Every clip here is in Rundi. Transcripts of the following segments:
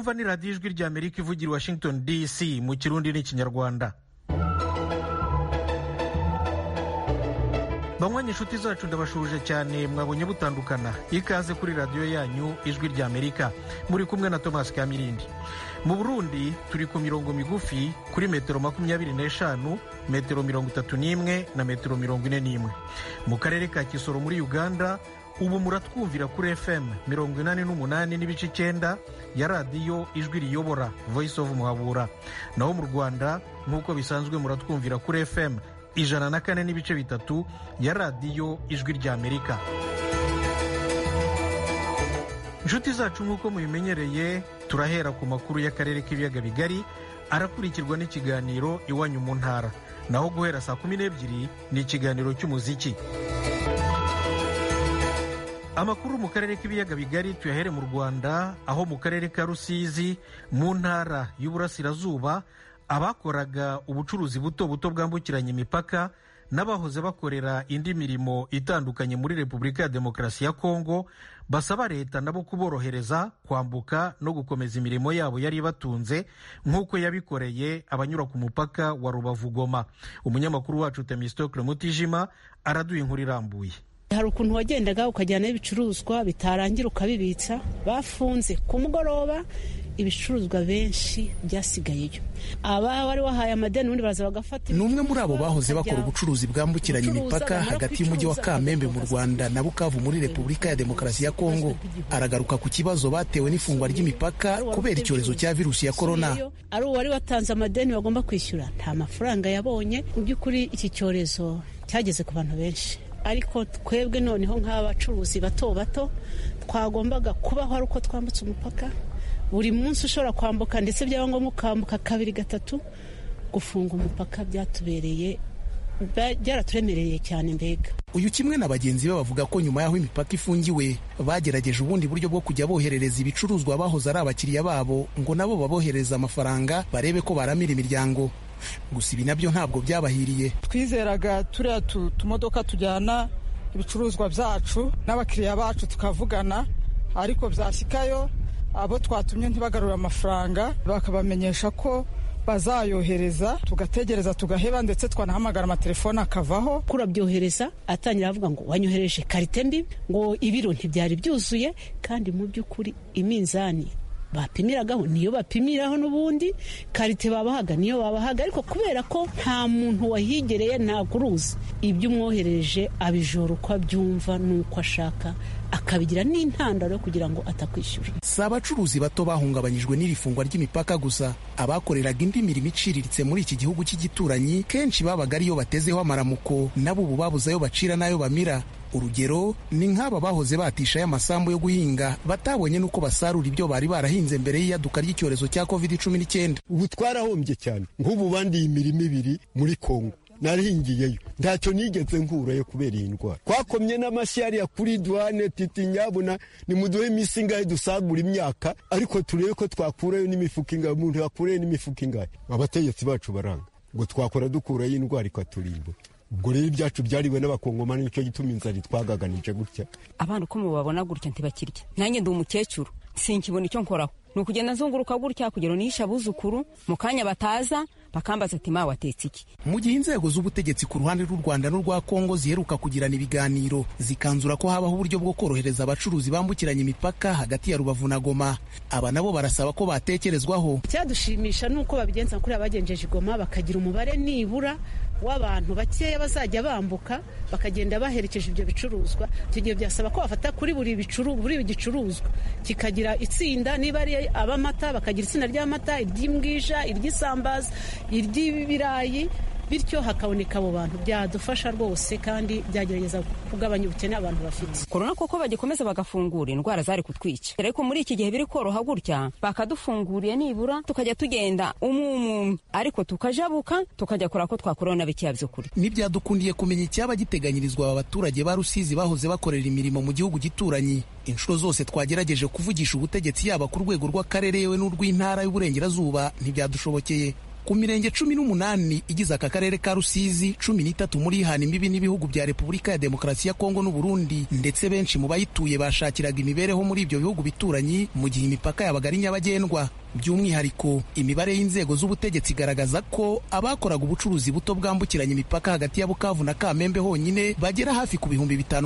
mwumva ni radiyo ijwi ry'Amerika ivugira i Washington DC mu Kirundi n'Ikinyarwanda. Banywanyi inshuti zacu ndabashuje cyane, mwabonye butandukana. Ikaze kuri radiyo yanyu ijwi ry'Amerika, muri kumwe na Thomas Kamirindi. Mu Burundi turi ku mirongo migufi kuri metero 25, metero 31 na metero 41. Mu karere ka Kisoro muri Uganda ubu muratwumvira kuri FM 88 n'ibice 9 ya radiyo ijwi riyobora Voice of Muhabura. Naho mu Rwanda nk'uko bisanzwe muratwumvira kuri FM 104 n'ibice 3 ya radiyo ijwi ry'Amerika. Inshuti zacu nk'uko mubimenyereye, turahera ku makuru y'akarere k'ibiyaga bigari, arakurikirwa n'ikiganiro Iwanyu mu Ntara. Naho guhera saa 12 ni ikiganiro cy'umuziki. Amakuru mu karere k'ibiyaga bigari tuyahere mu Rwanda, aho mu karere ka Rusizi mu ntara y'Uburasirazuba abakoraga ubucuruzi buto buto bwambukiranya imipaka n'abahoze bakorera indi mirimo itandukanye muri Repubulika ya Demokarasi ya Kongo basaba leta nabo kuborohereza kwambuka no gukomeza imirimo yabo yari batunze nk'uko yabikoreye abanyura ku mupaka wa Rubavu-Goma. Umunyamakuru wacu Temistocle Mutijima araduha inkuru irambuye. Hari ukuntu wagendaga ukajyana ibicuruzwa bitarangira ukabibitsa, bafunze ku mugoroba ibicuruzwa benshi byasigayeyo. Aba wari wahaye amadeni ubundi baraza bagafata. N'umwe muri abo bahoze bakora ubucuruzi bwambukiranya imipaka hagati y'umujyi wa Kamembe mu Rwanda na Bukavu muri Repubulika ya Demokarasi ya Kongo aragaruka ku kibazo batewe n'ifungwa ry'imipaka kubera icyorezo cya virusi ya corona. Ari uwari watanze amadeni bagomba kwishyura nta mafaranga yabonye. Mu by'ukuri iki cyorezo cyageze ku bantu benshi, ariko twebwe noneho nk'abacuruzi bato bato twagombaga kubaho ari uko twambutse umupaka. Buri munsi ushobora kwambuka, ndetse byaba ngombwa ukambuka 2-3. Gufunga umupaka byaraturemereye cyane mbega. Uyu kimwe na bagenzi be bavuga ko nyuma y'aho imipaka ifungiwe bagerageje ubundi buryo bwo kujya boherereza ibicuruzwa bahoze ari abakiriya babo ngo nabo babohereza amafaranga barebe ko baramira imiryango. Gusa ibi nabyo ntabwo byabahiriye. Twizeraga turiya tumodoka tujyana ibicuruzwa byacu n'abakiriya bacu tukavugana, ariko byashyikayo abo twatumye ntibagarura amafaranga bakabamenyesha ko bazayohereza, tugategereza tugaheba, ndetse twanahamagara amatelefone akavaho. Kurabyohereza atangira avuga ngo wanyohereje karite mbi, ngo ibiro ntibyari byuzuye, kandi mu by'ukuri iminzani bapimiragaho niyo bapimiraho, n'ubundi karite babahaga niyo babahaga, ariko kubera ko nta muntu wahigereye ntaguruzi ibyo umwohereje abijora uko abyumva n'uko ashaka, akabigira n'intandaro kugira ngo atakwishyura. Si abacuruzi bato bahungabanyijwe n'iri fungwa ry'imipaka gusa, abakoreraga indi mirimo iciriritse muri iki gihugu cy'igituranyi kenshi babaga ariyo batezeho amaramuko, nabo ubu babuze ayo bacira n'ayo bamira. Urugero ni nk'aba bahoze batisha y'amasambu yo guhinga batabonye nuko basarura ibyo bari barahinze mbere y'iyaduka ry'icyorezo cya COVID-19. Ubu twarahombye cyane. Nk'ubu bandiye imirimo 2 muri Kongo narahingiyeyo, ntacyo nigeze nkurayo kubera iyi ndwara. Twakomye n'amashyari ya kuri douane titi nyabuna nimuduhe imisi ingahe dusagura imyaka, ariko turebe ko twakurayo n'imifuka ingahe, umuntu yakurayo n'imifuka ingahe. Abategetsi bacu baranga ngo twakora dukurayo indwara ikaturimba. Ubwo rero ibyacu byariwe n'abakongomani, nicyo gituma inzara twagaganije gutya. Abantu uko mubabona gutya ntibakirya. Nanjye ndi umukecuru sinkibona icyo nkoraho, ni ukugenda nzunguruka gutya kugira nihisha abuzukuru, mu kanya bataza bakambaza ati mawe watetse iki. Mu gihe inzego z'ubutegetsi ku ruhande rw'u Rwanda n'urwa Kongo ziheruka kugirana ibiganiro zikanzura ko habaho uburyo bwo korohereza abacuruzi bambukiranya imipaka hagati ya Rubavu na Goma, aba nabo barasaba ko batekerezwaho. Icyadushimisha nuko babigenza kuri abagenjeje Goma, bakagira umubare nibura w'abantu bakeya bazajya bambuka bakagenda baherekeje ibyo bicuruzwa. Icyo gihe byasaba ko bafata kuri buri gicuruzwa kikagira itsinda, niba ari abamata bakagira itsinda ry'amata, iry'imbwija, iry'isambaza, iry'ibirayi, bityo hakaboneka abo bantu. Byadufasha rwose kandi byagerageza kugabanya ubukene abantu bafite. Korona koko bagikomeza bagafungura indwara zari kutwica, ariko muri iki gihe biri koroha gutya bakadufunguriye nibura tukajya tugenda umwe, ariko tukajabuka tukajya kora ko twakorona bikiya by'ukuri. Nibyadukundiye kumenya icyaba giteganyirizwa aba baturage ba Rusizi bahoze bakorera imirimo mu gihugu gituranyi. Inshuro zose twagerageje kuvugisha ubutegetsi yaba ku rwego rw'akarere yewe n'urw'intara y'Uburengerazuba ntibyadushobokeye. ku mirenge 18 igize aka karere ka Rusizi, 13 muri ihana imbibi n'ibihugu bya Repubulika ya Demokarasi ya Kongo n'u Burundi, ndetse benshi mu bayituye bashakiraga imibereho muri ibyo bihugu bituranyi mu gihe imipaka yabaga ari nyabagendwa. By'umwihariko imibare y'inzego z'ubutegetsi igaragaza ko abakoraga ubucuruzi buto bwambukiranya imipaka hagati ya Bukavu na Kamembe honyine bagera hafi ku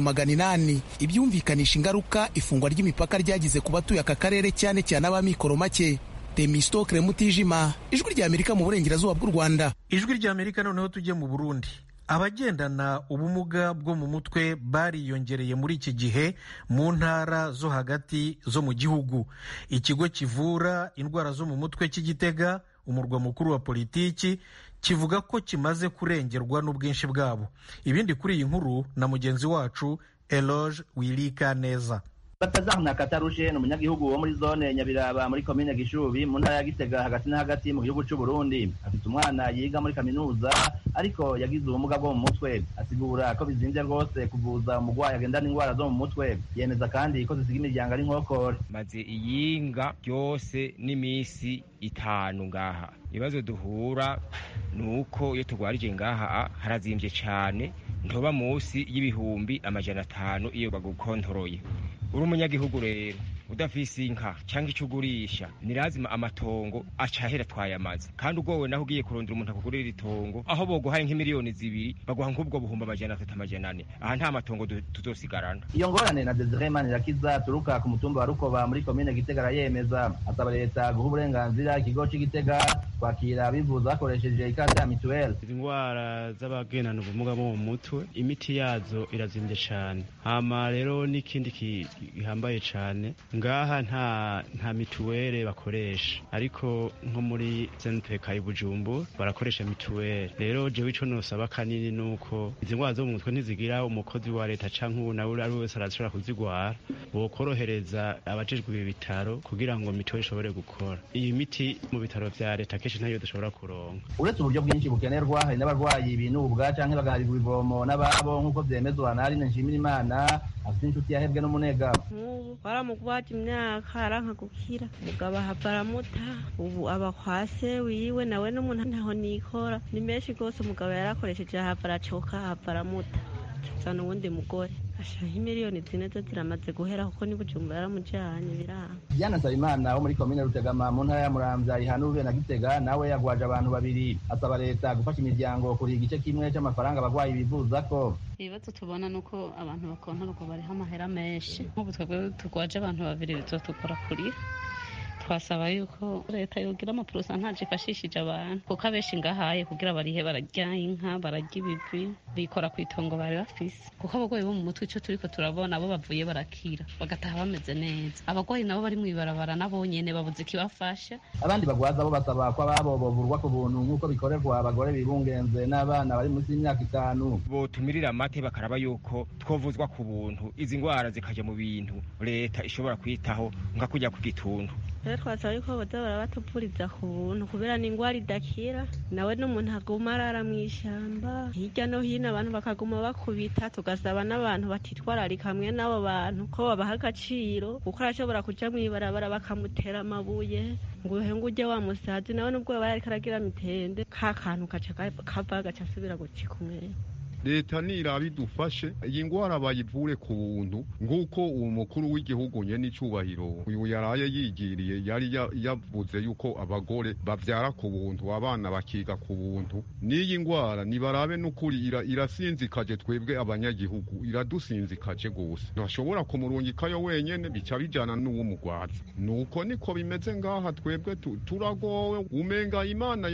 5,800. Ibyumvikanisha ingaruka ifungwa ry'imipaka ryagize ku batuye aka karere, cyane cyane ab'amikoro make. Temistokle Mutijima, Ijwi ry'Amerika mu burengerazuba bw'u Rwanda. Ijwi ry'Amerika noneho tujye mu Burundi. Abagendana ubumuga bwo mu mutwe bariyongereye muri iki gihe mu ntara zo hagati zo mu gihugu. Ikigo kivura indwara zo mu mutwe cy'Igitega, umurwa mukuru wa politiki, kivuga ko kimaze kurengerwa n'ubwinshi bwabo. Ibindi kuri iyi nkuru na mugenzi wacu Eloge Wilikaneza. Batazahna Katarushe n'umunyagihugu wo muri zone Nyabiraba muri komine Gishubi mu ntara ya Gitega hagati na hagati mu gihugu cy'u Burundi. Afite umwana yiga muri kaminuza ariko yagize ubumuga bwo mu mutwe. Asigura ko bizinze rwose kuvuza umugwayi agendana indwara zo mu mutwe. Yemeza kandi ko zisiga imiryango ari nkokore. Maze iyinga byose n'imisi 5 ngaha. Ibibazo duhura nuko iyo tugwarije ngaha harazimvye cyane, ntoba munsi y'ibihumbi 500 iyo bagukontoroye. Uri umunyagihugu rero udafise inka cyangwa icyo ugurisha, ni lazima amatongo acahera twayamaze. Kandi ugowe naho ugiye kurondera umuntu akugurira itongo, aho boguhaye nk'imiliyoni 2 baguha nk'ubwo buhumba 300-400. Aha nta matongo tuzosigarana. Iyo ngorane na Desire Manirakiza turuka ku mutumba wa Rukoba muri komine Gitega yemeza. Asaba leta guha uburenganzira ikigo cy'Igitega kwakira abivuza bakoresheje ikarita ya mituweli. Indwara z'abagendana ubumuga bwo mu mutwe imiti yazo irazimvye cyane. Hama rero n'ikindi gihambaye cyane, ngaha nta mituweli bakoresha, ariko nko muri CNPK y'Ibujumbu barakoresha mituweli. Rero jewe ico nosaba kanini nuko izi ndwara zo mu mutwe ntizigira umukozi wa leta canke ubu nawe ari wese arashobora kuzigwara, bokorohereza abajejwe ibi bitaro kugira ngo mituweli ishobore gukora. Iyi miti mu bitaro vya leta kenshi ntayo dushobora kuronka. Uretse uburyo bwinshi bukenerwa, hari n'abarwayi binubwa canke bagaharirwa ivomo n'ababo nk'uko vyemezwa na Aline Nshimirimana, afite inshuti yahebwe n'umunega. Baramugwaje imyaka aranka gukira, mugabo baramuta, ubu abakwase wiwe nawe n'umuntu ntaho nikora. Ni menshi gose umugabo yarakoresheje, baracoka baramuta cyane. Uwundi mugore ashaho imiliyoni 4 zo ziramaze guhera kuko ni Bujumbu yaramujanye biranga. Diana Nsabimana wo muri komine Rutegama mu ntara ya Muramvya ihanurwe na Gitega, nawe yagwaje abantu 2. Asaba leta gufasha imiryango kuri igice kimwe cy'amafaranga abagwayi bivuza ko. Ibibazo tubona nuko abantu bakontorwa bariho amahera menshi. Nk'ubu twebwe tugwaje abantu 2 bizotugora kurira. Twasaba yuko leta yogira amaprosantaje ifashishije abantu, kuko abenshi ngahaye kugira barihe bararya inka, bararya ibivi, bikora ku itongo bari bafise. Kuko abagwayi bo mu mutwe ico turiko turabona abo bavuye barakira bagataha bameze neza. Abagwayi nabo bari mwibarabara nabo nyene babuze kibafasha. Abandi bagwaza bo basaba ko ababo bovurwa ku buntu nk'uko bikorerwa abagore bibungenze n'abana bari munsi y'imyaka 5. Botumirira amate bakaraba yuko twovuzwa ku buntu, izi ngwara zikaje mu bintu leta ishobora kwitaho nka kujya ku gituntu. Rero twasaba yuko boza barabatuvuriza ku buntu kubera ni ingwara idakira, nawe n'umuntu aguma arara mw'ishamba hirya no hino, abantu bakaguma bakubita. Tugasaba n'abantu batitwararika hamwe n'abo bantu ko babaha agaciro, kuko arashobora kuja mw'ibarabara bakamutera amabuye ngo uhenge uje wa musazi, nawe n'ubwo yaba yariko aragira mitende ka kantu kaca kava gaca asubira gucika umwere. Leta niraba idufashe iyi ngwara bayivure ku buntu, nguko uwo mukuru w'igihugu nyene icubahiro uyu yaraye yigiriye yari yavuze yuko abagore bavyara ku buntu, abana bakiga ku buntu. N'iyi ngwara nibarabe n'ukuri irasinzikaje twebwe abanyagihugu, iradusinzikaje gose. Ntashobora kumurungikayo wenyene, bica bijana n'uwo mugwaza. Nuko niko bimeze ngaha, twebwe turagowe. Umenga Imana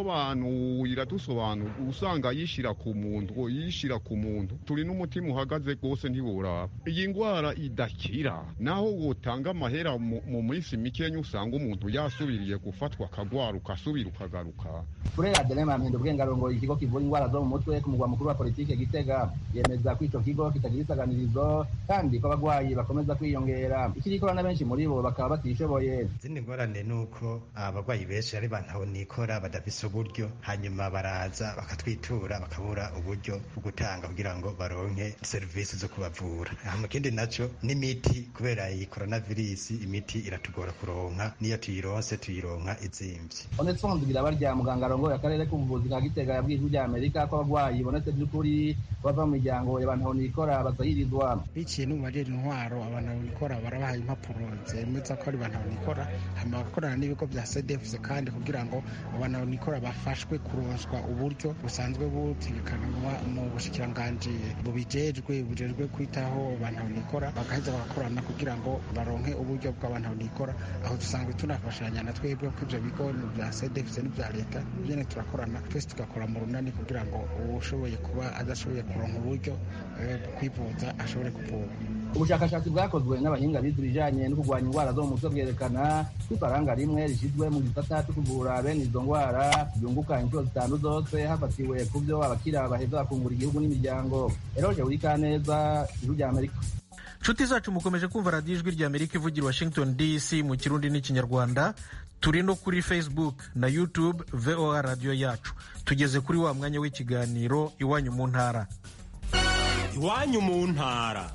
iradusobanura usanga yishira ku muntu, yishira ku muntu. Turi n'umutima uhagaze gose ntiworaba. Iyi ngwara idakira, naho wotanga amahera mu minsi mikenya usanga umuntu yasubiriye gufatwa akagwara ukasubira ukagaruka. Furera Delema Mpendo Bwengarongo, ikigo kivura ingwara zo mu mutwe ku mugwa mukuru wa politike Gitega, yemeza ko ico kigo kitagira isaganirizo kandi ko abagwayi bakomeza kwiyongera. Ikirikora na benshi muri bo bakaba batishoboye. Zindi ngorane nuko abagwayi benshi ari bantaho nikora badafise uburyo, hanyuma baraza bakatwitura bakabura uburyo uburyo bwo gutanga kugira ngo baronke serivisi zo kubavura. Hama kindi naco n'imiti, kubera iyi coronavirus imiti iratugora kuronka, niyo tuyironse tuyironka izimvye. Onesphore Nzigirabarya, muganga arongoye akarere k'ubuvuzi ka Gitega, yabwiye ijwi rya Amerika ko abagwayi bonetse by'ukuri bava mu miryango y'abantu nikora bazahirizwa. Biciye no mu majeri intwaro abantu nikora barabahaye impapuro zemeza ko ari abantu nikora, hama bakorana n'ibigo bya CDFC kandi kugira ngo abantu nikora bafashwe kuronswa uburyo busanzwe butegekanwa mu bushikiranganji bujejwe kwitaho abantu nikora, bagaheza bagakorana kugira ngo baronke uburyo bw'abantu nikora. Aho dusanzwe tunafashanya na twebwe ko ivyo bigo bya CDFC n'ibya leta nyene turakorana, twese tugakora mu runani kugira ngo ushoboye kuba adashoboye kuronka uburyo kwivuza ashobore kuvurwa. Ubushakashatsi bwakozwe n'abahinga bize ibijanye no kurwanya indwara zo mu mutwe bwerekana ko ifaranga rimwe rishizwe mu gisata cyo kuvura bene izo ndwara ryunguka inshuro zitanu zose hafatiwe ku byo abakira baheza bakungura igihugu n'imiryango. Eroje Urikaneza, Ijwi rya Amerika. Nshuti zacu mukomeje kumva radiyo Ijwi rya Amerika ivugira Washington DC mu Kirundi n'Ikinyarwanda. Turi no kuri Facebook na YouTube VOA radio yacu. Tugeze kuri wa mwanya w'ikiganiro Iwanyu mu ntara. Iwanyu mu ntara.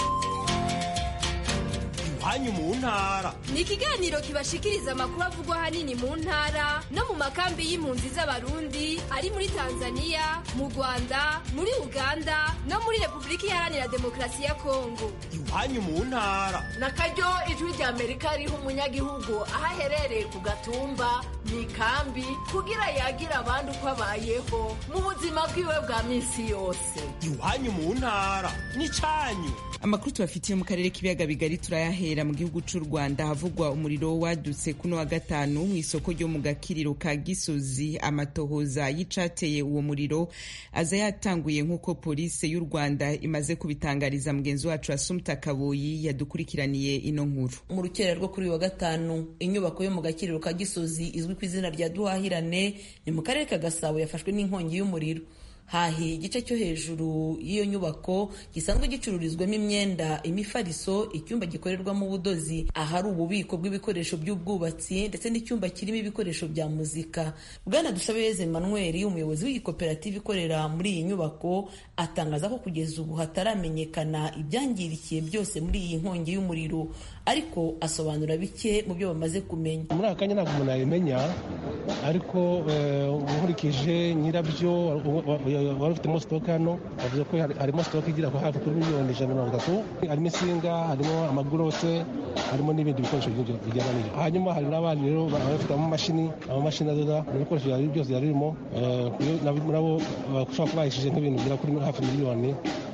Iwanyu mu ntara ni ikiganiro kibashikiriza amakuru avugwa hanini mu ntara no mu makambi y'impunzi z'abarundi ari muri Tanzania, mu Rwanda, muri Uganda no muri Repubulika Iharanira Demokarasi ya Kongo. Iwanyu mu ntara nakaryo Ijwi rya Amerika riha umunyagihugu aho aherereye ku gatumba mu ikambi kugira yagira abandi uko abayeho mu buzima bwiwe bwa minsi yose. Iwanyu mu ntara ni canyu. Amakuru tubafitiye mu karere k'ibiyaga bigari turayahera mu gihugu cy'u Rwanda, havugwa umuriro wadutse kuno wa gatanu mu isoko ryo mu Gakiriro ka Gisozi. Amatohoza y'icateye uwo muriro aza yatanguye nk'uko polisi y'u Rwanda imaze kubitangariza mugenzi wacu Assumpta Kaboyi yadukurikiraniye ino nkuru. Mu rukera rwo kuri wa gatanu, inyubako yo mu Gakiriro ka Gisozi izwi ku izina rya Duhahirane ni mu karere ka Gasabo yafashwe n'inkongi y'umuriro. Hahi igice cyo hejuru y'iyo nyubako gisanzwe gicururizwamo imyenda, imifariso, icyumba gikorerwamo ubudozi, ahari ububiko bw'ibikoresho by'ubwubatsi ndetse n'icyumba kirimo ibikoresho bya muzika. Bwana Dusabeze Emmanuel, umuyobozi w'iyi koperative ikorera muri iyi nyubako, atangaza ko kugeza ubu hataramenyekana ibyangirikiye byose muri iyi nkongi y'umuriro, ariko asobanura bike mu byo bamaze kumenya. Muri aka kanya ntabwo umuntu yabimenya, ariko nkurikije nyirabyo wari ufitemo sitoke hano, bavuze ko harimo sitoke igira hafi kuri miliyoni 130, harimo insinga, harimo amagurose, harimo n'ibindi bikoresho bijyana n'ibyo. Hanyuma hari n'abandi rero bafitemo amamashini adoda, ibikoresho byose byarimo nabo bashobora kuba bahishije nk'ibintu bigera kuri hafi miliyoni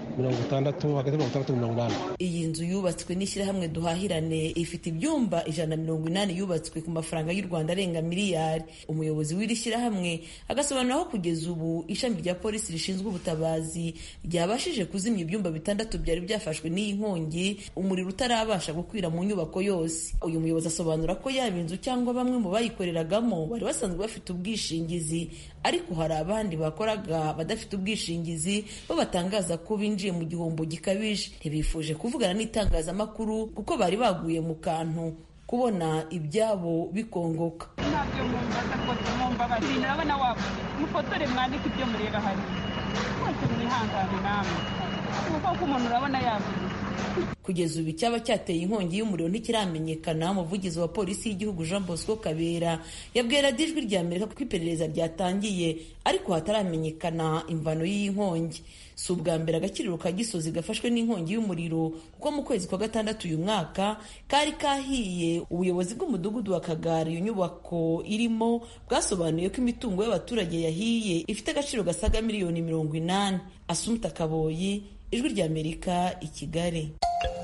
60, hagati ya 60 na 80. Iyi nzu yubatswe n'ishyirahamwe Duhahirane ifite ibyumba 180 yubatswe ku mafaranga y'u Rwanda arenga miliyari. Umuyobozi w'iri shyirahamwe agasobanura ko kugeza ubu ishami rya polisi rishinzwe ubutabazi ryabashije kuzimya ibyumba 6 byari byafashwe n'iyi nkongi, umuriro utarabasha gukwira mu nyubako yose. Uyu muyobozi asobanura ko yaba inzu cyangwa bamwe mu bayikoreragamo bari basanzwe bafite ubwishingizi, ariko hari abandi bakoraga badafite ubwishingizi bo batangaza ko binjiye mu gihombo gikabije. Ntibifuje kuvugana n'itangazamakuru kuko bari baguye mu kantu kubona ibyabo bikongoka. Ntabyo mumbaza rwose, mumbabazi nabona wabo mufotore mwandike ibyo mureba hari mwese mwihangane namwe kuko umuntu urabona yavuze. Kugeza ubu icyaba cyateye inkongi y'umuriro ntikiramenyekana. Umuvugizi wa polisi y'igihugu Jean Bosco Kabera yabwiye radiyo Ijwi rya Amerika ko iperereza ryatangiye, ariko hataramenyekana imvano y'iyi nkongi. Si ubwa mbere Agakiriro ka Gisozi gafashwe n'inkongi y'umuriro, kuko mu kwezi kwa gatandatu uyu mwaka kari kahiye. Ubuyobozi bw'umudugudu wa Kagara iyo nyubako irimo bwasobanuye ko imitungo y'abaturage yahiye ifite agaciro gasaga miliyoni 80. Assumpta Kaboyi, Ijwi rya Amerika, i Kigali.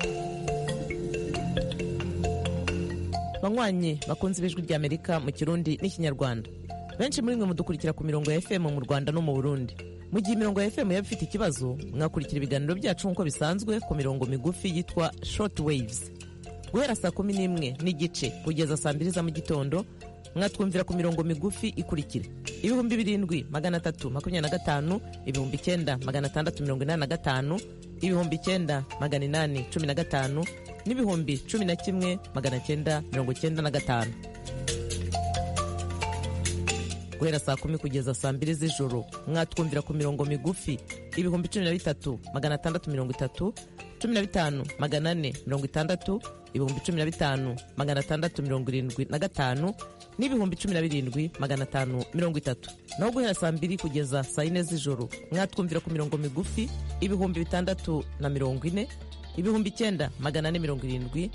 Banywanyi bakunze Ijwi rya Amerika mu Kirundi n'Ikinyarwanda, benshi muri mwe mudukurikira ku mirongo ya FM mu Rwanda no mu Burundi. Mu gihe imirongo ya FM yaba ifite ikibazo, mwakurikira ibiganiro byacu nk'uko bisanzwe ku mirongo migufi yitwa short waves. Guhera saa 11 n'igice kugeza saa 2 za mu gitondo, mwatwumvira ku mirongo migufi ikurikira: 7325, 9685, 9815 n'ibihumbi 11,995. guhera saa 10 kugeza saa 2 z'ijoro. Mwatwumvira ku mirongo migufi 13630, 15460, 15675 n'ibihumbi 17530. Naho guhera saa 2 kugeza saa 4 z'ijoro mwatwumvira ku mirongo migufi 640, 9470,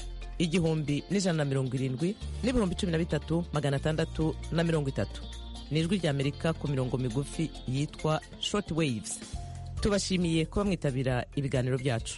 1170 n'ibihumbi 13630. Ni ijwi ry'Amerika ku mirongo migufi yitwa short waves. Tubashimiye kuba mwitabira ibiganiro byacu.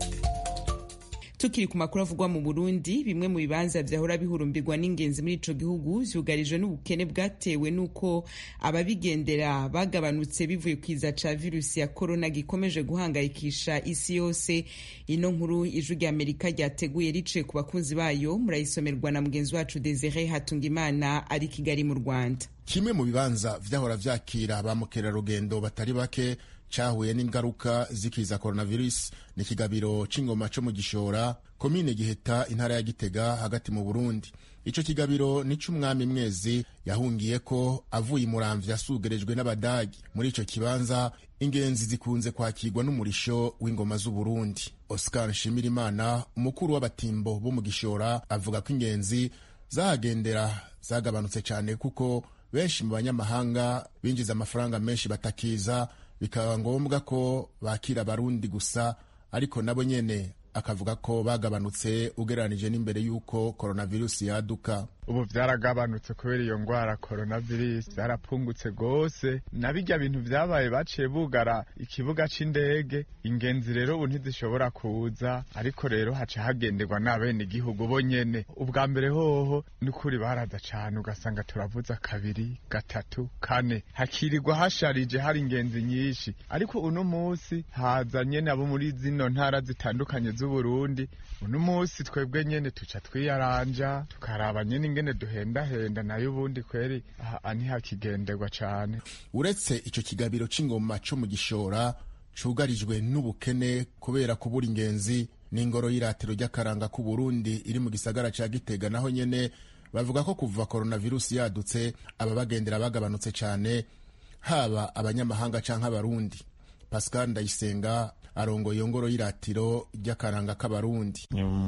Tukiri ku makuru avugwa mu Burundi, bimwe mu bibanza vyahora bihurumbirwa n'ingenzi muri ico gihugu vyugarijwe n'ubukene bwatewe nuko ababigendera bagabanutse bivuye kwiza ca virusi ya corona gikomeje guhangayikisha isi yose. Ino nkuru ijwi ry'Amerika ryateguye rice ku bakunzi bayo, murayisomerwa na mugenzi wacu Desire Hatungimana ari Kigali mu Rwanda. Kimwe mu bibanza vyahora vyakira ba mukerarugendo batari bake cahuye n'ingaruka zikiza coronavirus ni kigabiro c'ingoma co mu Gishora, komine Giheta, intara ya Gitega, hagati mu Burundi. Ico kigabiro ni c'umwami Mwezi yahungiye ko avuye Muramvya asugerejwe n'Abadagi. Muri ico kibanza ingenzi zikunze kwakirwa n'umurisho w'ingoma z'u Burundi. Oscar Nshimirimana, umukuru w'abatimbo bo mu Gishora, avuga ko ingenzi zahagendera zagabanutse cyane kuko benshi mu banyamahanga binjiza amafaranga menshi batakiza, bikaba ngombwa ko bakira Abarundi gusa, ariko nabo nyene akavuga ko bagabanutse ugereranije n'imbere y'uko coronavirus yaduka. Ubu vyaragabanutse kubera iyo ngwara coronavirus, zarapungutse gose. Na bijya bintu vyabaye baciye bugara ikibuga c'indege, ingenzi rero ubu ntizishobora kuza, ariko rero haca hagenderwa n'abene igihugu bonyene. Ubwa mbere hoho n'ukuri baraza cane, ugasanga turavuza 2, 3, 4, hakirirwa hasharije hari ingenzi nyinshi. Ariko uno musi haza nyene abo muri zino ntara zitandukanye z'u Burundi. Uno musi twebwe nyene tuca twiyaranja tukaraba nyene ingene duhendahenda, nayo ubundi kweri ntihakigenderwa cane. Uretse ico kigabiro c'ingoma co mu Gishora cugarijwe n'ubukene kubera kubura ingenzi, n'ingoro y'iratiro ry'akaranga ku Burundi iri mu gisagara ca Gitega, naho nyene bavuga ko kuva coronavirus yadutse ababagendera bagabanutse cane, haba abanyamahanga canke Abarundi. Pascal Ndayisenga arongoye ingoro y'iratiro ry'akaranga k'Abarundi.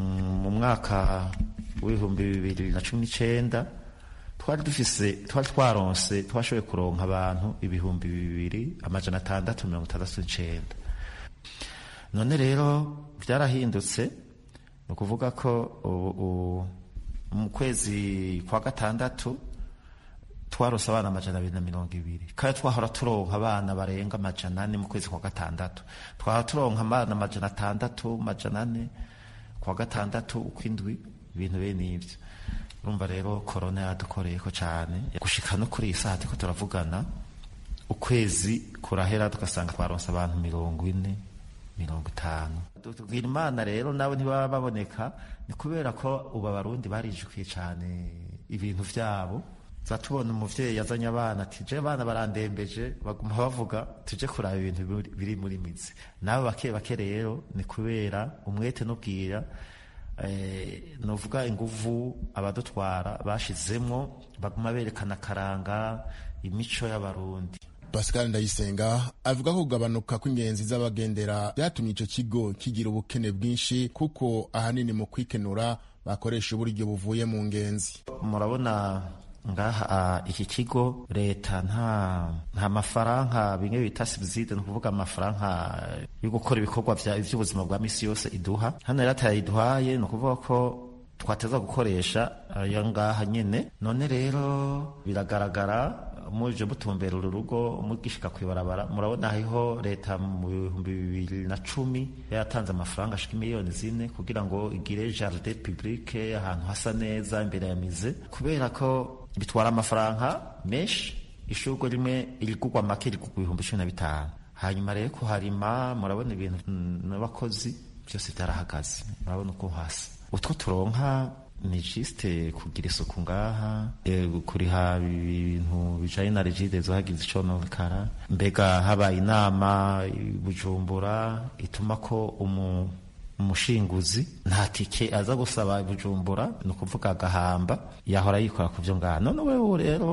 Mu mwaka w'2019 twari twaronse twashoboye kuronka abantu 2669. None rero vyarahindutse, no kuvuga ko mu kwezi kwa gatandatu twaronse abana 220, kandi twahora turonka abana barenga 400 mu kwezi kwa gatandatu. Twahora turonka abana 600, 400 kwa gatandatu ukwindwi, ibintu bene ivyo. Urumva rero corona yadukoreyeko cane, gushika no kuri isaha ko turavugana ukwezi kurahera tugasanga twaronse abantu 40, 50. Tugira Imana rero nabo ntibaba baboneka, ni kubera ko ubu Abarundi barijukiye cane ibintu vyabo. Zatubona umuvyeyi yazanye abana ati je abana barandembeje, baguma bavuga tuje kuraba ibintu biri muri mizi. Nabo bake rero ni kubera umwete n'ubwira novuga inguvu abadutwara bashizemwo, baguma berekana karanga imico y'Abarundi. Pascal Ndayisenga avuga ko kugabanuka kw'ingenzi z'abagendera byatumye ico kigo kigira ubukene bwinshi, kuko ahanini mu kwikenura bakoresha uburyo buvuye mu ngenzi. Murabona ngaha iki kigo leta nta mafaranga bimwe bita subside, no kuvuga amafaranga yo gukora ibikorwa vy'ubuzima bwa misi yose iduha. Hano rero atayiduhaye, no kuvuga ko twateza gukoresha ayo ngaha nyene. None rero biragaragara muje mutumbera urugo mugishika kwibarabara, murabona hariho leta mu 2010 yatanze amafaranga ashika miliyoni 4 kugira ngo igire jardin public ahantu hasa neza imbere ya mize, kubera ko bitwara amafaranga menshi. Ishurwe rimwe irigurwa make rigurwa 15,000. Hanyuma rero kuharima, murabona ibintu n'abakozi byose byarahagaze, murabona uko hasi. Utwo turonka ni juste kugira isuku ngaha, kuriha ibintu bijanye na rigide zo hagize icononekara. Mbega haba inama Bujumbura ituma ko umushinguzi nta tike aza gusaba Bujumbura, no kuvuga agahamba yahora yikora ku byo ngaha. None wewe rero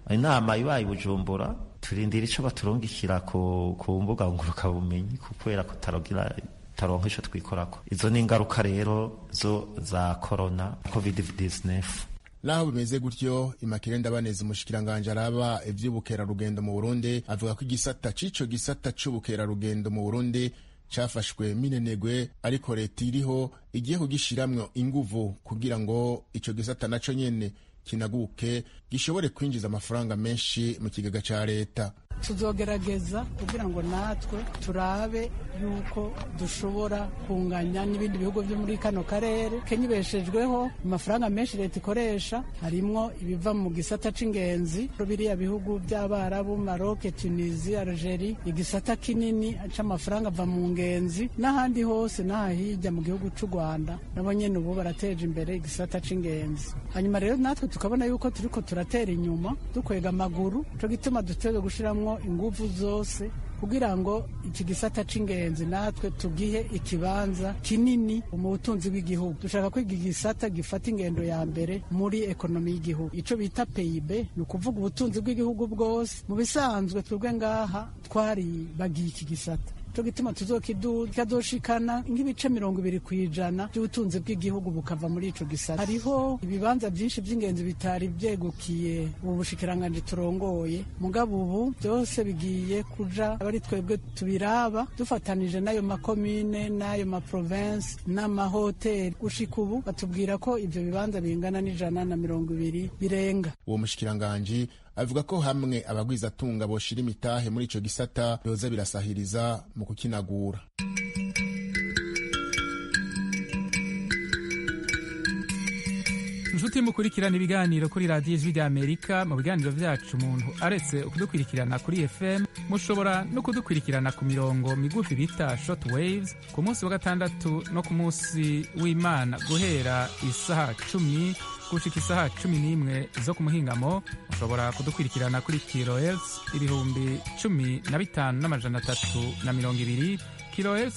inama ibaye Bujumbura turindira ico baturungikira ku mbuga ngurukanabumenyi kubera ko taronka ico twikorako. Izo ni ingaruka rero zo za corona covid-19. Naho bimeze gutyo, Immaculée Ndabaneze umushikiranganje araba ivy'ubukerarugendo mu Burundi avuga ko igisata c'ubukerarugendo mu Burundi cafashwe minenegwe, ariko leta iriho igiye kugishiramwo inguvu kugira ngo ico gisata naco nyene kinaguke gishobore kwinjiza amafaranga menshi mu kigega ca leta. Tuzogerageza kugira ngo natwe turabe yuko dushobora kunganya n'ibindi bihugu byo muri kano karere. Kenya ibeshejweho amafaranga menshi leta ikoresha, harimwo ibiva mu gisata c'ingenzi biriya bihugu by'Abarabu, Maroc, Tunisia, Algeria, igisata kinini c'amafaranga ava mu ngenzi, n'ahandi hose n'ahahirya mu gihugu c'u Rwanda nabo nyene ubu barateje imbere igisata c'ingenzi. Hanyuma rero natwe tukabona yuko turiko turatera inyuma dukwega amaguru, co gituma duteze gushiramwo inguvu zose kugira ngo iki gisata c'ingenzi natwe tugihe ikibanza kinini mu butunzi bw'igihugu. Dushaka ko iki gisata gifata ingendo ya mbere muri ekonomi y'igihugu, ico bita PIB, ni ukuvuga ubutunzi bw'igihugu bwose. Mu bisanzwe twebwe ngaha twari bagiye iki gisata, cyo gituma tuzokidushikana nk'ibice 20% by'ubutunzi bw'igihugu bukava muri ico gisata. Hariho ibibanza byinshi by'ingenzi bitari byegukiye ubu bushikiranganje turongoye, mugabo ubu byose bigiye kuja abari twebwe tubiraba dufatanije n'ayo makomine n'ayo maprovince n'amahoteli. Gushika ubu batubwira ko ivyo bibanza bingana n'120 birenga. Uwo mushikiranganje avuga ko hamwe abagwizatunga boshira imitahe muri ico gisata byoza birasahiriza mu kukinagura. Inshuti mukurikirana ibiganiro kuri radiyo Ijwi ry'Amerika. Mu biganiro vyacu umuntu aretse kudukurikirana kuri FM, mushobora no kudukurikirana ku mirongo migufi bita short waves ku munsi wa gatandatu no ku munsi w'Imana guhera isaha 10 gushika isaha 11 zo ku muhingamo. Mushobora kudukurikirana kuri kilohertz 15,320 kilohertz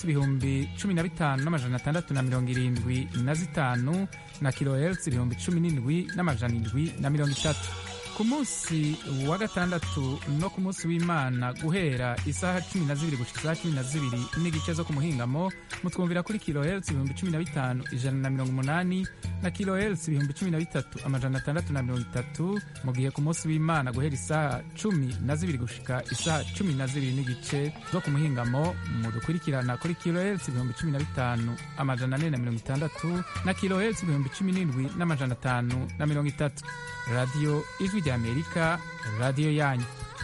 15,675 na kilohertz 17,730. Ku munsi wa gatandatu no ku munsi w'Imana guhera isaha 12 gushika isaha 12 n'igice zo ku muhingamo, mutwumvira kuri kilohertz 15,180 na kilohertz 13,630. Mu gihe ku munsi w'Imana guhera isaha 12 gushika isaha 12 n'igice zo ku muhingamo, mudukurikirana kuri kilohertz 15,460 na kilohertz 17,530. Radio Ijwi ry'Amerika, radio yanyu.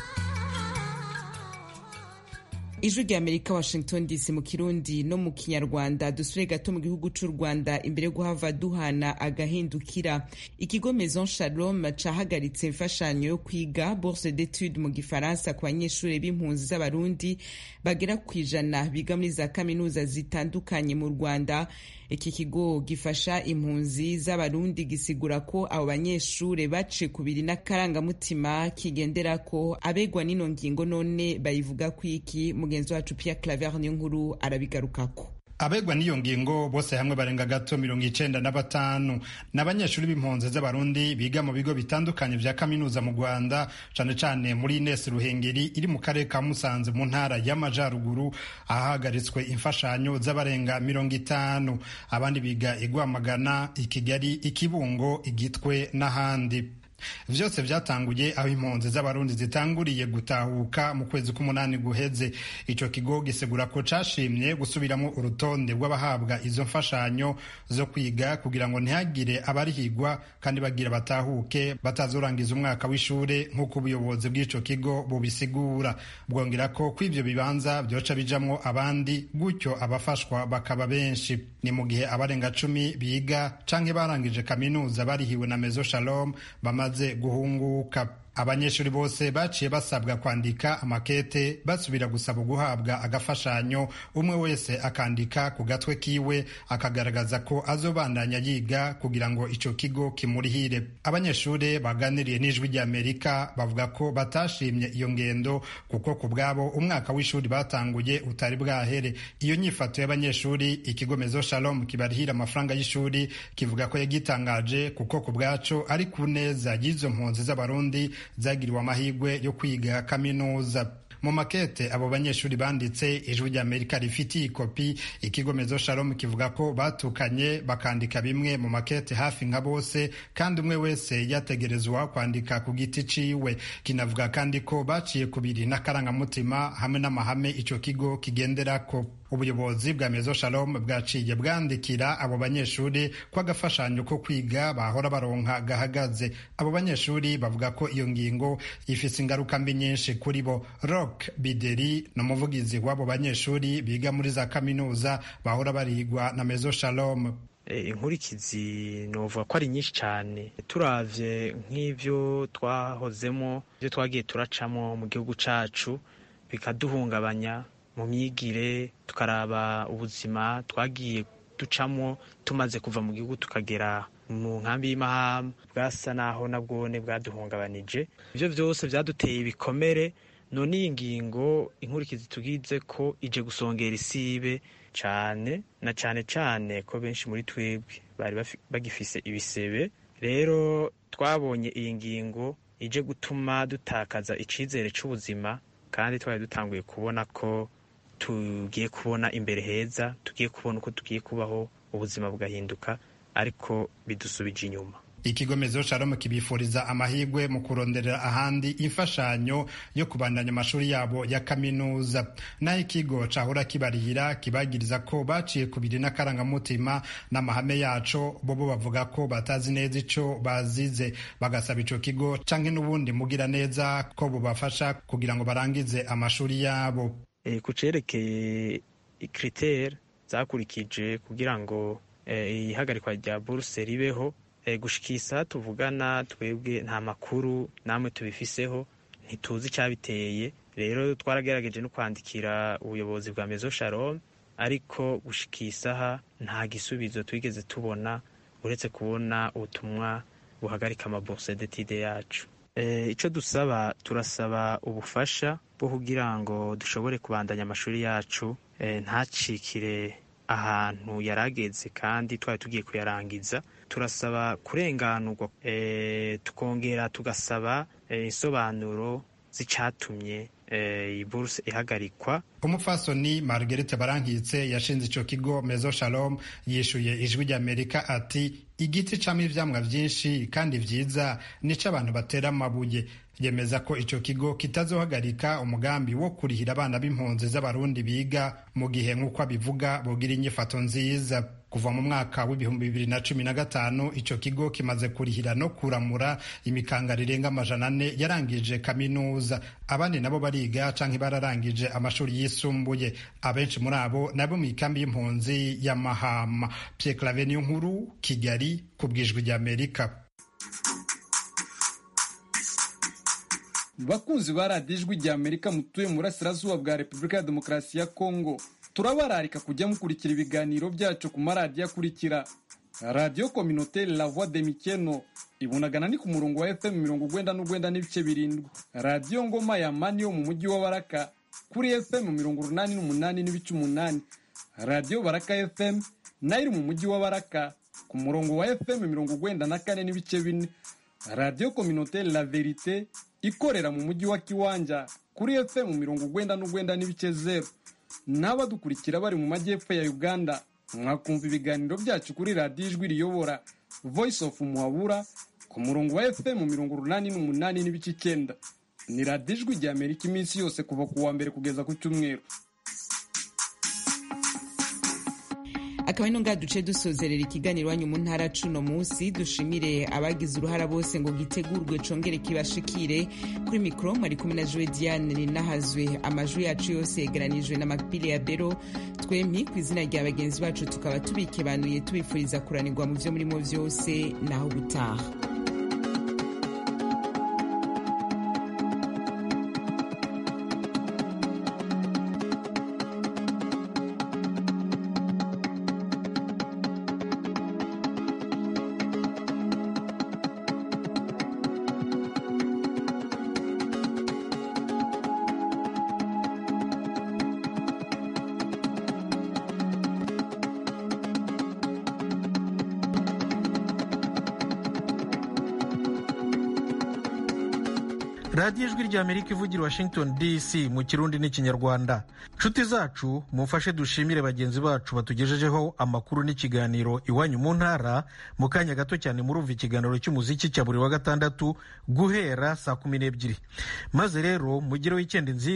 Ijwi ry'Amerika, Washington DC, mu Kirundi no mu Kinyarwanda. Dusure gato mu gihugu c'u Rwanda imbere guhava duhana agahindukira. Ikigo Maison Shalom cahagaritse imfashanyo yo kwiga bourse d'études mu Gifaransa ku banyeshuri b'impunzi z'Abarundi bagera ku 100 biga muri za kaminuza zitandukanye mu Rwanda. Iki kigo gifasha impunzi z'Abarundi gisigura ko abo banyeshure baciye kubiri n'akarangamutima kigendera ko abegwa n'ino ngingo none bayivuga kwiki. Mugenzi wacu Pierre Claver niyo nkuru arabigarukako. Abegwa n'iyo ngingo bose hamwe barenga gato 95 n'abanyeshuri b'impunzi z'Abarundi biga mu bigo bitandukanye vya kaminuza mu Rwanda, cane cane muri Ines Ruhengeri iri mu karere ka Musanze mu ntara y'Amajaruguru, ahahagaritswe imfashanyo z'abarenga 50. Abandi biga i Rwamagana, i Kigali, i Kibungo, i Gitwe n'ahandi. Vyose vyatanguye aho impunzi z'Abarundi zitanguriye gutahuka mu kwezi k'umunani guheze. Ico kigo gisegura ko cashimye gusubiramo urutonde rw'abahabwa izo mfashanyo zo kwiga kugira ngo ntihagire abarihigwa kandi bagira batahuke batazorangiza umwaka w'ishure nk'uko ubuyobozi bw'ico kigo bubisigura. Bwongera ko kw'ivyo bibanza vyoca bijamwo abandi, gutyo abafashwa bakaba benshi. Ni mu gihe abarenga 10 biga canke barangije kaminuza barihiwe na Maison Shalom bamaze guhunguka. Abanyeshuri bose baciye basabwa kwandika amakete basubira gusaba guhabwa agafashanyo, umwe wese akandika ku gatwe kiwe akagaragaza ko azobandanya yiga kugira ngo ico kigo kimurihire. Abanyeshuri baganiriye n'Ijwi ry'Amerika bavuga ko batashimye iyo ngendo kuko ku bwabo umwaka w'ishuri batanguye utari bwahere. Iyo nyifato y'abanyeshuri ikigo Maison Shalom kibarihira amafaranga y'ishuri kivuga ko yagitangaje kuko ku bwaco ari ku neza y'izo mpunzi z'Abarundi zagiriwe amahirwe yo kwiga kaminuza. Mu makete abo banyeshuri banditse, Ijwi ry'Amerika rifitiye ikopi. Ikigo Mezo Shalom kivuga ko batukanye bakandika bimwe mu makete hafi nka bose, kandi umwe wese yategerezwa kwandika ku giti ciwe. Kinavuga kandi ko baciye kubiri n'akarangamutima hamwe n'amahame ico kigo kigenderako. Ubuyobozi bwa Mezo Shalom bwaciye bwandikira abo banyeshuri ko agafashanyo ko kwiga bahora baronka gahagaze. Abo banyeshuri bavuga ko iyo ngingo ifise ingaruka mbi nyinshi kuri bo. Rock Bideri n'umuvugizi w'abo banyeshuri biga muri za kaminuza bahora barigwa na Mezo Shalom. Inkurikizi novuga ko ari nyinshi cyane, turavye nk'ivyo twahozemo, ivyo twagiye turacamo mu gihugu cacu bikaduhungabanya mu myigire, tukaraba ubuzima twagiye ducamo tumaze kuva mu gihugu tukagera mu nkambi y'Imahama, bwasa naho nabwone bwaduhungabanije. Ivyo vyose vyaduteye ibikomere. None iyi ngingo inkurikizi tugize ko ije gusongera isibe cane, na cane cane ko benshi muri twebwe bari bagifise ibisebe. Rero twabonye iyi ngingo ije gutuma dutakaza icizere c'ubuzima, kandi twari dutanguye kubona ko tugiye kubona imbere heza, tugiye kubona uko tugiye kubaho, ubuzima bugahinduka, ariko bidusubije inyuma. Ikigo Mezo Shalom kibifuriza amahirwe mu kuronderera ahandi imfashanyo yo kubandanya amashuri yabo ya kaminuza. Naho ikigo cahora kibarihira kibagiriza ko baciye kubiri n'akarangamutima n'amahame yaco, bobo bavuga ko batazi neza ico bazize, bagasaba ico kigo canke n'ubundi mugira neza ko bubafasha kugira ngo barangize amashuri yabo. Kucerekeye ikritere zakurikije kugira ngo ihagarikwa rya buruse ribeho, gushikisa tuvugana twebwe nta makuru namwe tubifiseho, ntituzi cyabiteye. Rero twaragerageje no kwandikira ubuyobozi bwa Mezo Shalom, ariko gushikisa nta gisubizo twigeze tubona, uretse kubona ubutumwa buhagarika amabourse d'études yacu. Ico dusaba, turasaba ubufasha bwo kugira ngo dushobore kubandanya amashuri yacu, ntacikire ahantu yarageze kandi twari tugiye kuyarangiza. Turasaba kurenganurwa, tukongera tugasaba insobanuro z'icatumye iyi buruse ihagarikwa. Umupfasoni Marguerite Barankitse yashinze ico kigo Mezo Shalom yishuye Ijwi ry'Amerika ati igiti camwe ivyamwa vyinshi kandi vyiza nico abantu batera amabuye. Yemeza ko ico kigo kitazohagarika umugambi wo kurihira abana b'impunzi z'abarundi biga, mu gihe nk'uko abivuga bogira inyifato nziza. Kuva mu mwaka w'ibihumbi 2015 ico kigo kimaze kurihira no kuramura imikanga rirenga 400 yarangije kaminuza. Abandi nabo bariga canke bararangije amashuri yisumbuye, abenshi muri abo nabo mu ikambi y'impunzi ya Mahama. Pierre Claver Nkuru, Kigali, kubw'Ijwi ry'Amerika. Bakunzi ba radiyo Ijwi ry'Amerika mutuye mu burasirazuba bwa Repubulika ya Demokarasi ya Kongo, turabararika kujya mukurikira ibiganiro byacu ku maradiyo akurikira: Radio Communautaire La Voix de Mikeno ibunagana ni ku murongo wa FM 99.7, Radio Ngoma ya Mani yo mu mujyi wa Baraka kuri FM 88.8, Radio Baraka FM nayo mu mujyi wa Baraka ku murongo wa FM 94.4, Radio Communautaire La Verite ikorera mu mujyi wa Kiwanja kuri FM 99.0. N'abadukurikira bari mu majyepfo ya Uganda mwakumva ibiganiro byacu kuri radiyo Ijwi riyobora Voice of Muhabura ku murongo wa FM 88.9. Ni radiyo Ijwi ry'Amerika iminsi yose kuva ku wa mbere kugeza ku cyumweru. akaba ino ngaha duce dusozerera ikiganiro wanyu mu ntara cuno munsi. Dushimire abagize uruhara bose ngo gitegurwe congere kibashikire. Kuri mikro mwari kumwe na Joe Diane Ninahazwe. Amajwi yacu yose yegeranijwe na Makbili ya Bero. Twempi ku izina rya bagenzi bacu tukaba tubikebanuye tubifuriza kuranirwa mu vyo murimo vyose naho gutaha. radiyo ijwi ry'amerika ivugira Washington DC mu kirundi n'ikinyarwanda. nshuti zacu mumfashe dushimire bagenzi bacu batugejejeho amakuru n'ikiganiro iwanyu mu ntara. mu kanya gato cyane murumva ikiganiro cy'umuziki cya buri wa gatandatu guhera saa 12. maze rero mugire wikendi nziza.